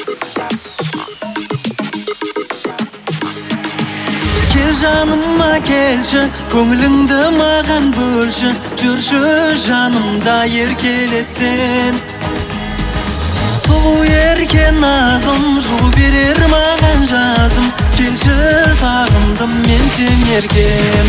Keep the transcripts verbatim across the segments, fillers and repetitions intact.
Kел жаныма келші, көңіліңді маған бөлші, жүрші жанымда еркелеп сен. Сұлу ерке назым, жол берер маған жазым, келші сағындым мен сен еркем.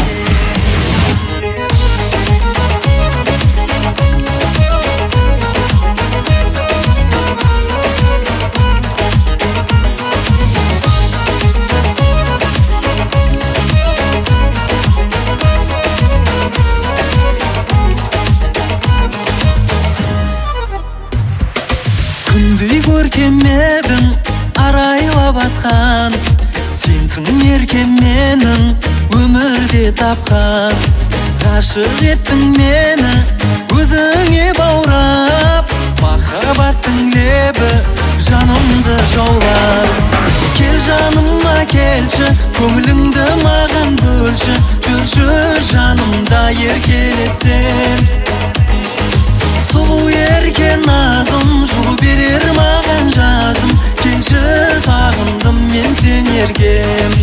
Күндей көркем едің, арайлап атқан, сенсің еркем менің өмірде тапқан. Ғашық еттің мені өзіңе баурап, махаббаттың лебі жанымды жаулап. Кел жаныма келші, көңіліңді маған бөлші, жүрші жанымда еркелеп сен. Сұлу ерке назым, жол берер маған жазым, келші сағындым мен сен еркем.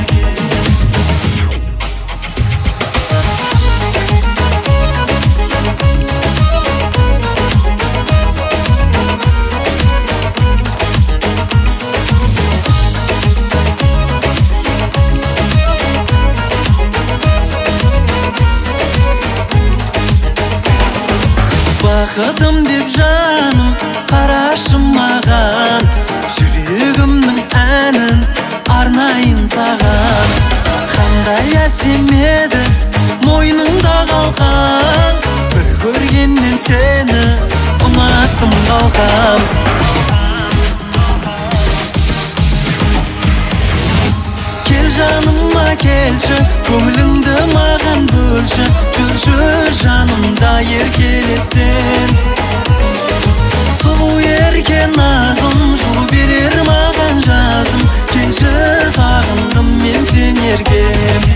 Бақытым деп жаным, қарашы маған, жүрегімнің әнін арнайын саған. Қандай әсем еді мойныңда қалқан, бір көргеннен сені ұнаттым қалқам. Кел жаныма келші, көңіліңді маған бөлші, жүрші жанымда еркелеп сен. Сұлу ерке назым, жол берер маған жазым, келші сағындым мен сен еркем.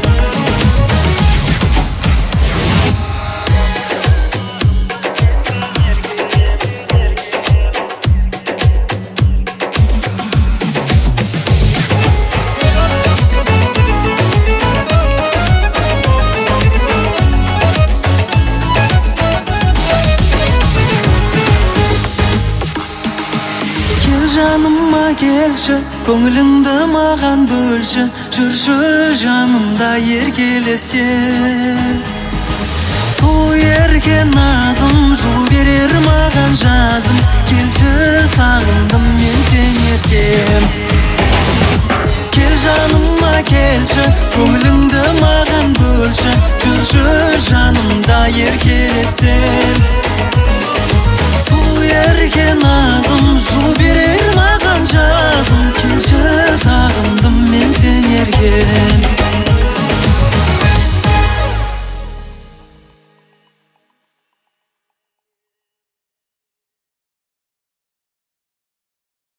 Жаныма келші, көңіліңді маған бөлші, жүрші жанымда еркелеп сен. Сұлу ерке назым, жол берер маған жазым, келші сағындым мен сен еркем. Кел жаныма келші, көңіліңді маған бөлші, жүрші жанымда еркелеп сен. Сұлу ерке назым,